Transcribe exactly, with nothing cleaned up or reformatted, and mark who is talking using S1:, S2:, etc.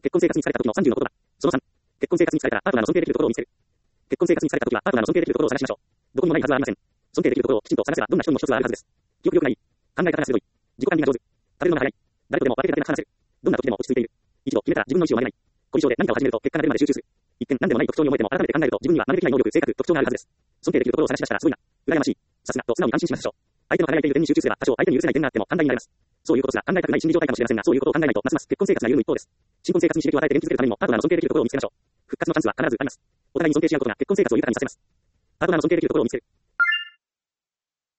S1: 結婚生活に疲れた時のさんじゅうの言葉。そのさん。結婚生活に疲れたらパートナーの尊敬できるところを見つける。結婚生活に疲れた時はパートナーの尊敬できるところを探しましょう。どこにもないはずはありません。尊敬できるところをきちんと探せばどんな人にも一つはあるはずです。記憶力がいい。考え方が鋭い。自己管理が上手。食べるのが早い。誰とでも分けてだけなく話せる。どんな時でも落ち着いている。一度決めたら自分の意思を曲げない。凝り性で何かを始めると結果が出るまで集中する。一見何でもない特徴に思えても改めて考えると自分には真似できない能力、性格、特徴があるはずです。尊敬できるところを探し出したらすごいな。羨ましい。さすがと素直に安心しましょう。相手の輝いている点に集中すれば多少相手に許せない点があっても寛大になれます。そういうことすら考えたくない心理状態かもしれませんが、そういうことを考えないとますます結婚生活が緩む一方です。新婚生活に刺激を与えて元気づけるためにもパートナーの尊敬できるところを見つけましょう。復活のチャンスは必ずあります。お互いに尊敬し合うことが結婚生活を豊かにさせます。パートナーの尊敬できるところを見つける。